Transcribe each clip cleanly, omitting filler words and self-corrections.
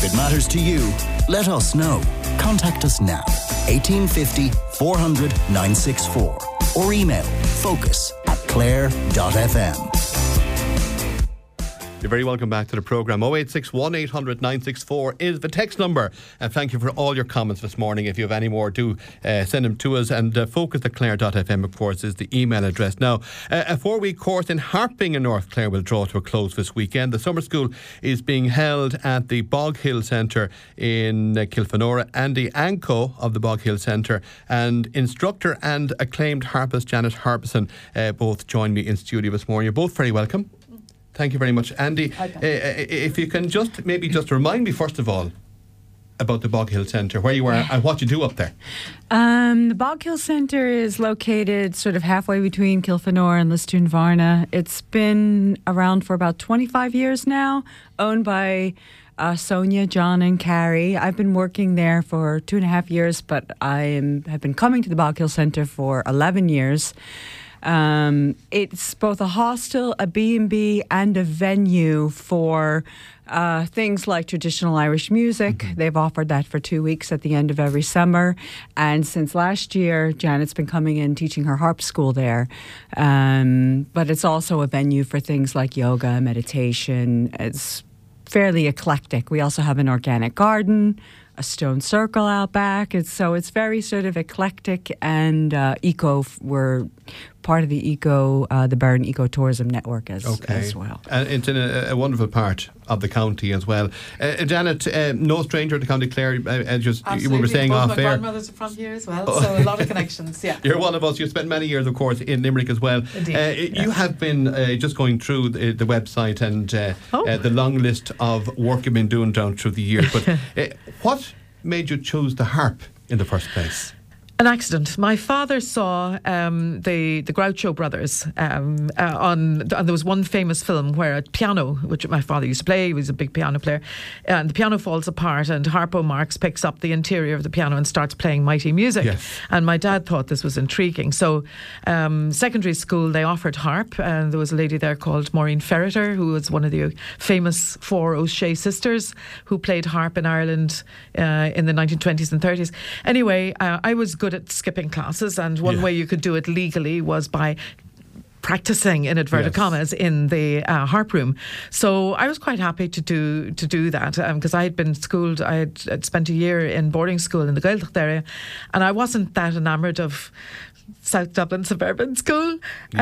it matters to you, let us know. Contact us now, 1850 400 964, or email focus@clare.fm. You're very welcome back to the programme. 0861 800 964 is the text number. And thank you for all your comments this morning. If you have any more, do send them to us. And focus@clare.fm, of course, is the email address. Now, a 4-week course in harping in North Clare will draw to a close this weekend. The summer school is being held at the Bog Hill Centre in Kilfenora. Andy Anko of the Bog Hill Centre and instructor and acclaimed harpist Janet Harbison both joined me in studio this morning. You're both very welcome. Thank you very much. Andy, if you can just remind me first of all about the Bog Hill Centre, where you are and what you do up there. The Bog Hill Centre is located sort of halfway between Kilfenora and Lisdoonvarna. It's been around for about 25 years now, owned by Sonia, John and Carrie. I've been working there for 2.5 years, but have been coming to the Bog Hill Centre for 11 years. It's both a hostel, a B&B and a venue for things like traditional Irish music. Mm-hmm. They've offered that for 2 weeks at the end of every summer. And since last year, Janet's been coming in teaching her harp school there. But it's also a venue for things like yoga, meditation. It's fairly eclectic. We also have an organic garden, a stone circle out back. It's very sort of eclectic and eco. We're part of the the Barron Ecotourism Network as well. And it's in a wonderful part of the county as well. Janet, no stranger to County Clare, you were saying off air. My grandmother's are from here as well, so a lot of connections, yeah. You're one of us. You spent many years, of course, in Limerick as well. Indeed. You have been just going through the website and the long list of work you've been doing down through the years. But what made you choose the harp in the first place? An accident. My father saw the Groucho Brothers and there was one famous film where a piano, which my father used to play, he was a big piano player, and the piano falls apart and Harpo Marx picks up the interior of the piano and starts playing mighty music. Yes. And my dad thought this was intriguing. So secondary school, they offered harp, and there was a lady there called Maureen Ferreter, who was one of the famous 4 O'Shea sisters who played harp in Ireland in the 1920s and 30s. Anyway, I was good at skipping classes, and one way you could do it legally was by practicing in inverted commas in the harp room. So I was quite happy to do that because I had been schooled. I had spent a year in boarding school in the Gaeltacht area, and I wasn't that enamoured of South Dublin Suburban School.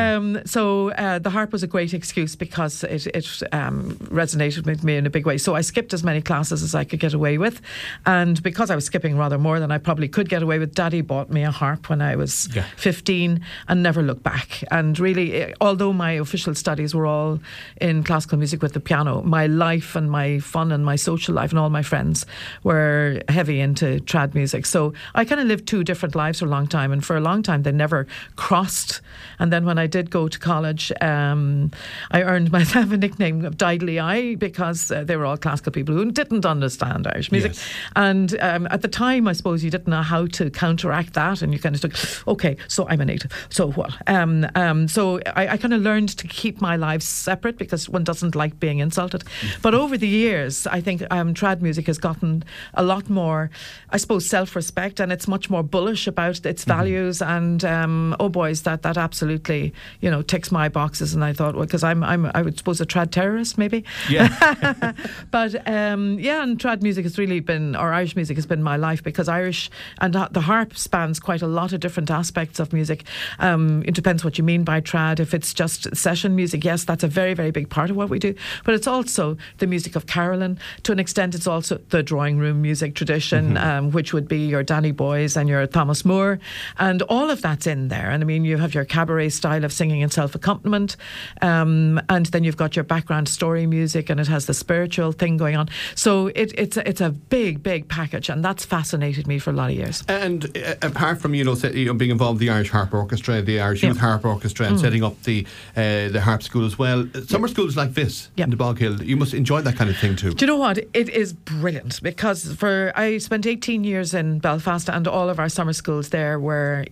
So the harp was a great excuse because it resonated with me in a big way. So I skipped as many classes as I could get away with. And because I was skipping rather more than I probably could get away with, Daddy bought me a harp when I was 15 and never looked back. And really, although my official studies were all in classical music with the piano, my life and my fun and my social life and all my friends were heavy into trad music. So I kind of lived 2 different lives for a long time. And for a long time, they never crossed. And then when I did go to college, I earned myself a nickname of Didley Eye because they were all classical people who didn't understand Irish music. Yes. And at the time, I suppose you didn't know how to counteract that, and you kind of took, okay, so I'm a native, so what? So I kind of learned to keep my lives separate because one doesn't like being insulted. But over the years, I think trad music has gotten a lot more, I suppose, self-respect, and it's much more bullish about its values. And oh boys, that absolutely, ticks my boxes. And I thought, well, because I would suppose a trad terrorist maybe. Yeah. But and trad music has really been, or Irish music has been my life, because Irish and the harp spans quite a lot of different aspects of music. It depends what you mean by trad. If it's just session music, yes, that's a very, very big part of what we do. But it's also the music of Carolyn. To an extent, it's also the drawing room music tradition, which would be your Danny Boys and your Thomas Moore, and all of that's in there. And I mean, you have your cabaret style of singing and self-accompaniment, and then you've got your background story music, and it has the spiritual thing going on. So it's a big, big package, and that's fascinated me for a lot of years. And apart from being involved in the Irish Harp Orchestra, the Irish Youth Harp Orchestra, and setting up the harp school as well, summer schools like this in the Bog Hill, you must enjoy that kind of thing too. Do you know what? It is brilliant, because I spent 18 years in Belfast, and all of our summer schools there were outsourced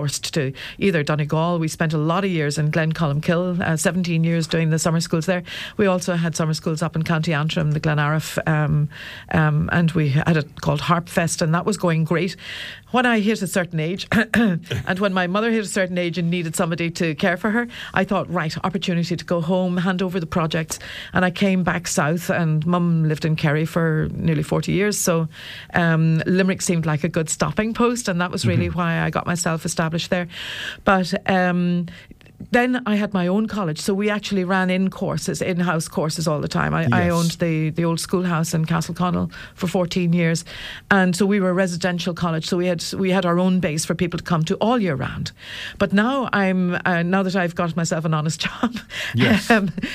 outsourced to either Donegal. We spent a lot of years in Glencolmkill, 17 years doing the summer schools there. We also had summer schools up in County Antrim, the Glenariff, and we had it called Harp Fest, and that was going great. When I hit a certain age, and when my mother hit a certain age and needed somebody to care for her, I thought, right, opportunity to go home, hand over the projects. And I came back south, and Mum lived in Kerry for nearly 40 years. So Limerick seemed like a good stopping post, and that was really why I got myself established there. But then I had my own college, so we actually ran in-house courses all the time. I owned the old schoolhouse in Castleconnell for 14 years, and so we were a residential college, so we had our own base for people to come to all year round. But now now that I've got myself an honest job, yes.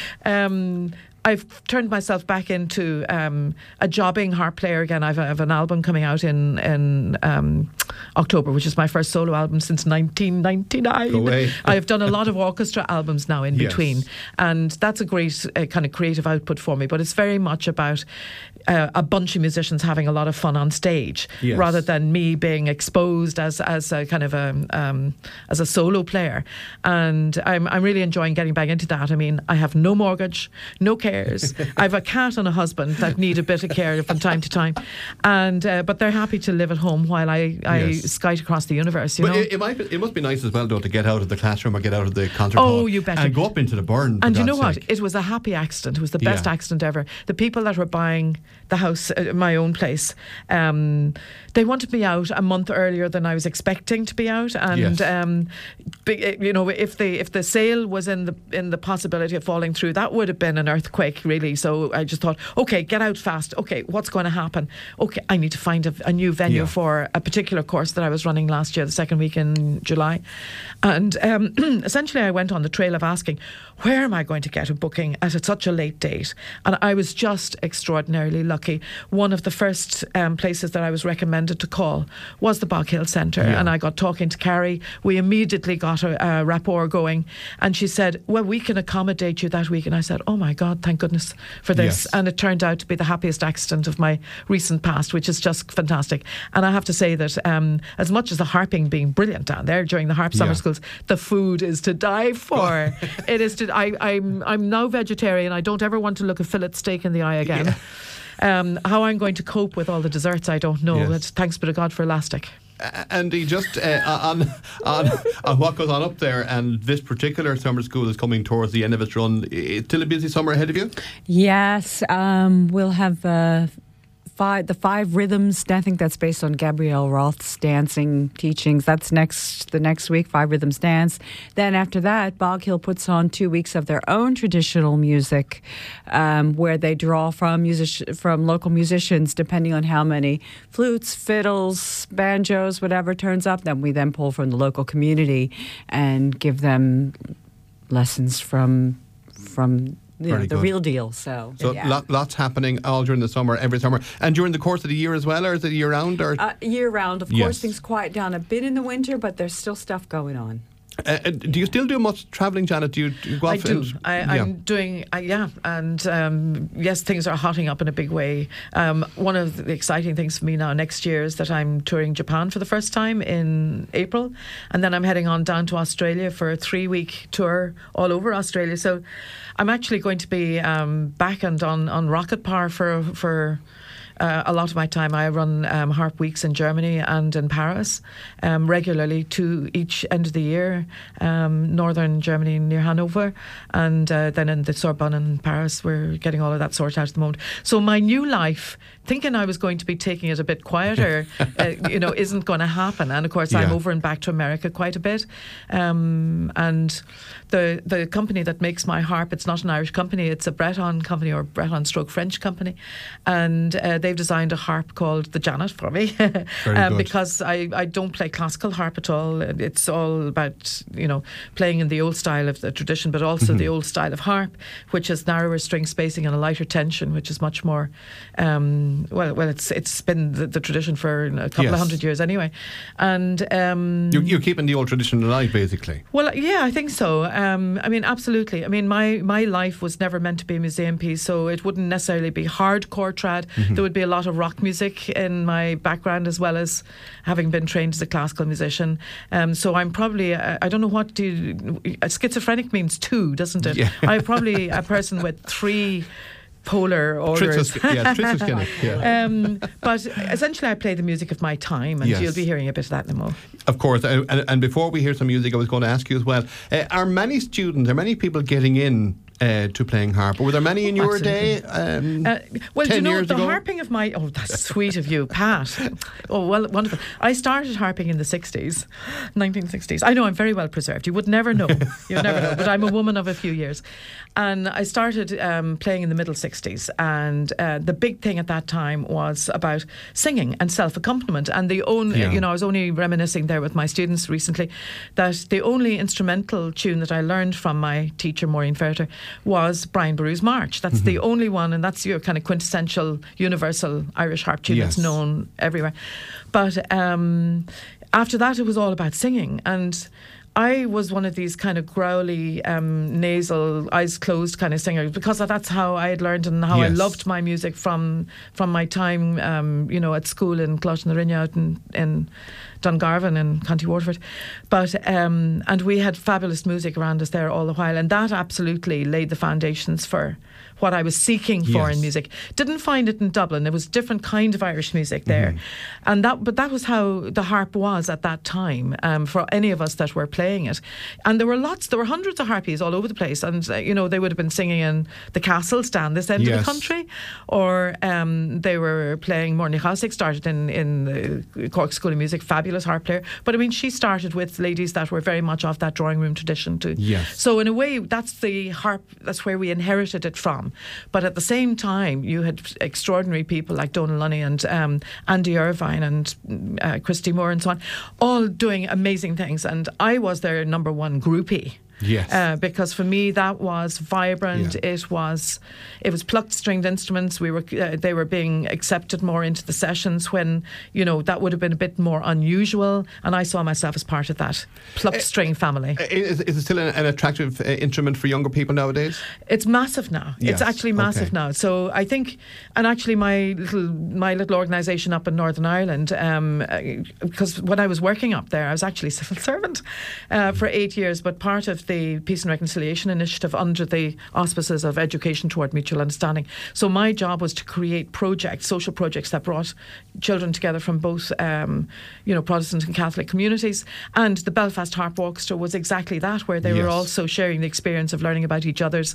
I've turned myself back into a jobbing harp player again. I have an album coming out in October, which is my first solo album since 1999. Go away. I have done a lot of orchestra albums now in between, and that's a great kind of creative output for me. But it's very much about a bunch of musicians having a lot of fun on stage, rather than me being exposed as a kind of as a solo player. And I'm really enjoying getting back into that. I mean, I have no mortgage, no cares. I have a cat and a husband that need a bit of care from time to time, and but they're happy to live at home while I skite across the universe. You know, it must be nice as well, though, to get out of the classroom or get out of the concert hall. Oh, you betcha. And go up into the burn. And you know what? It was a happy accident. It was the best accident ever. The people that were buying the house, my own place, they wanted me out a month earlier than I was expecting to be out, and you know, if the sale was in the possibility of falling through, that would have been an earthquake, really. So I just thought, okay, get out fast. Okay, what's going to happen? Okay, I need to find a new venue for a particular course that I was running last year, the second week in July, and essentially I went on the trail of asking, where am I going to get a booking at such a late date? And I was just extraordinarily lucky. One of the first places that I was recommended to call was the Bog Hill Centre, and I got talking to Carrie. We immediately got a rapport going, and she said, well, we can accommodate you that week. And I said, oh my God, thank goodness for this. And it turned out to be the happiest accident of my recent past, which is just fantastic. And I have to say that as much as the harping being brilliant down there during the harp summer schools, the food is to die for. It is to. I'm now vegetarian. I don't ever want to look a fillet steak in the eye again. How I'm going to cope with all the desserts, I don't know. That's thanks be to God for elastic. Andy, just on what goes on up there, and this particular summer school is coming towards the end of its run. It's still a busy summer ahead of you? Yes, we'll have the five rhythms. I think that's based on Gabrielle Roth's dancing teachings. That's the next week, 5 Rhythms Dance. Then after that, Bog Hill puts on 2 weeks of their own traditional music, where they draw from local musicians, depending on how many flutes, fiddles, banjos, whatever turns up. Then we pull from the local community and give them lessons from the real deal. So lots happening all during the summer, every summer. And during the course of the year as well, or is it year round? Or year round. Of course, things quiet down a bit in the winter, but there's still stuff going on. Do you still do much travelling, Janet? Do you go off? I do. I'm doing, and yes, things are hotting up in a big way. One of the exciting things for me now next year is that I'm touring Japan for the first time in April, and then I'm heading on down to Australia for a 3-week tour all over Australia. So I'm actually going to be back and on rocket power for a lot of my time. I run harp weeks in Germany and in Paris regularly, to each end of the year, northern Germany near Hanover, and then in the Sorbonne in Paris. We're getting all of that sorted out at the moment. So my new life, thinking I was going to be taking it a bit quieter, isn't going to happen. And of course, I'm over and back to America quite a bit. And the company that makes my harp, it's not an Irish company, it's a Breton company, or Breton/French company, and they've designed a harp called the Janet for me, because I don't play classical harp at all. It's all about playing in the old style of the tradition, but also the old style of harp, which has narrower string spacing and a lighter tension, which is much more it's been the tradition for a couple of hundred years anyway. And you're keeping the old tradition alive, basically. Well, yeah, I think so. I mean, absolutely. I mean, my life was never meant to be a museum piece, so it wouldn't necessarily be hardcore trad. There would be be a lot of rock music in my background, as well as having been trained as a classical musician. So I'm probably, I don't know what schizophrenic means two, doesn't it? Yeah. I'm probably a person with three polar orders. Schizophrenic, yeah. But essentially I play the music of my time, and Yes. you'll be hearing a bit of that in a moment. Of course, and before we hear some music, I was going to ask you as well, are many people getting in to playing harp? Or were there many in your Absolutely. day? Well, 10 you know, years the ago? harping of my... Oh, that's sweet of you, Pat. Oh, well, wonderful. I started harping in the 1960s. I know, I'm very well preserved. You would never know. You'd never know. But I'm a woman of a few years. And I started playing in the middle 60s. And the big thing at that time was about singing and self-accompaniment. And the only, Yeah. you know, I was only reminiscing there with my students recently that the only instrumental tune that I learned from my teacher, Maureen Ferreter, was Brian Boru's March. That's the only one, and that's your kind of quintessential universal Irish harp tune that's Yes. known everywhere. But after that, it was all about singing. And I was one of these kind of growly, nasal, eyes closed kind of singers, because that's how I had learned and how I Yes. loved my music from my time, you know, at school in Clough-na-Rinne out in Dungarvan in County Waterford. But and we had fabulous music around us there all the while, and that absolutely laid the foundations for what I was seeking for Yes. in music. Didn't find it in Dublin. There was a different kind of Irish music there, and that was how the harp was at that time for any of us that were playing it. And there were hundreds of harpies all over the place, and you know, they would have been singing in the castle stand this end of Yes. the country, or they were playing. Morny Housig started in the Cork School of Music, fabulous harp player. But I mean, she started with ladies that were very much of that drawing room tradition too. Yes. So in a way, that's the harp. That's where we inherited it from. But at the same time, you had extraordinary people like Donal Lunny and Andy Irvine and Christy Moore and so on, all doing amazing things. And I was their number one groupie. Yes. Because for me that was vibrant. Yeah. It was plucked stringed instruments. They were being accepted more into the sessions when, you know, that would have been a bit more unusual, and I saw myself as part of that plucked string family. Is it still an attractive instrument for younger people nowadays? It's massive now. Yes, It's actually massive okay. now. So I think, and actually my little organisation up in Northern Ireland, because when I was working up there, I was actually civil servant for 8 years, but part of the Peace and Reconciliation Initiative under the auspices of Education Toward Mutual Understanding. So my job was to create projects, social projects that brought children together from both, you know, Protestant and Catholic communities. And the Belfast Harp Orchestra was exactly that, where they were Yes. also sharing the experience of learning about each other's,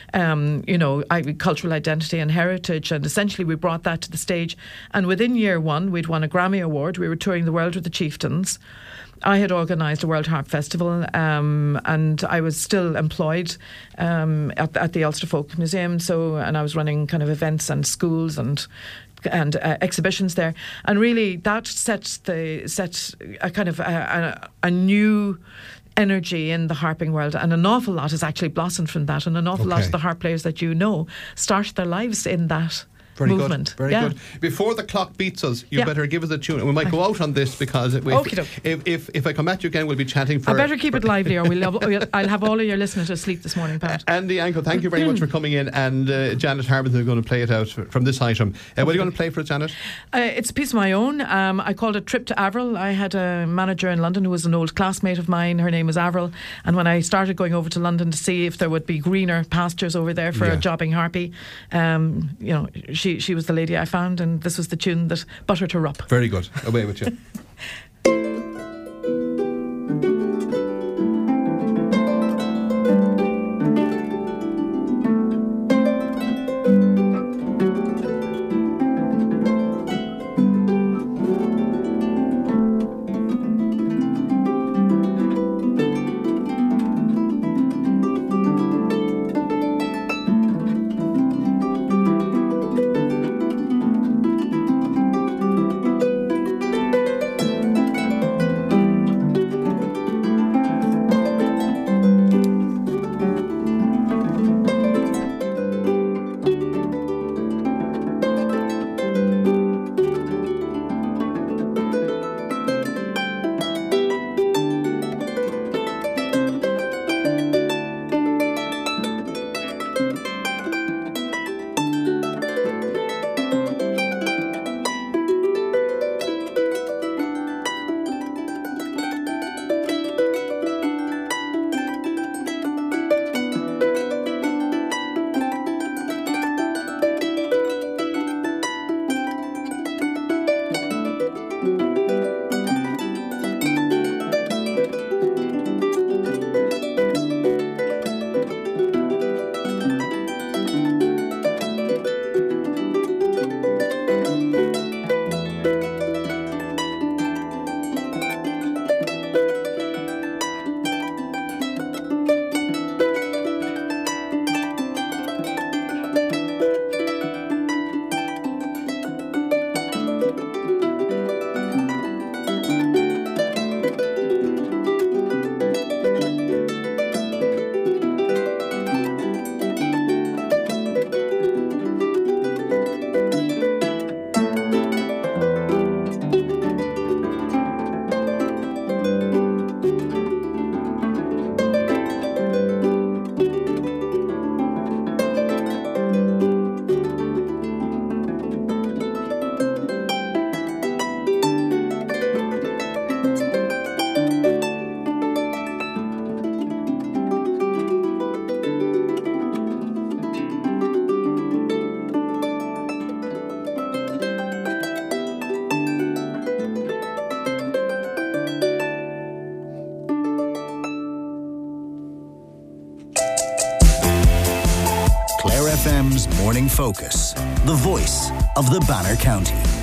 you know, cultural identity and heritage. And essentially we brought that to the stage. And within year one, we'd won a Grammy Award. We were touring the world with the Chieftains. I had organised a World Harp Festival, and I was still employed at the Ulster Folk Museum. And I was running kind of events and schools and exhibitions there, and really that set a kind of a new energy in the harping world, and an awful lot has actually blossomed from that, and an awful lot Okay. of the harp players that you know started their lives in that Very movement. good. Very Yeah. good. Before the clock beats us, you Yeah. better give us a tune. And we might go out on this because Okey-doke. if I come at you again, we'll be chatting for... I better keep it lively, or I'll have all of your listeners asleep this morning, Pat. Andy Ankle, thank you very much for coming in. And Janet Harbison is going to play it out from this item. What are you going to play for us, Janet? It's a piece of my own. I called it Trip to Averil. I had a manager in London who was an old classmate of mine. Her name was Averil. And when I started going over to London to see if there would be greener pastures over there for Yeah. a jobbing harpy, you know, she was the lady I found, and this was the tune that buttered her up. Very good. Away with you. Clare FM's Morning Focus, the voice of the Banner County.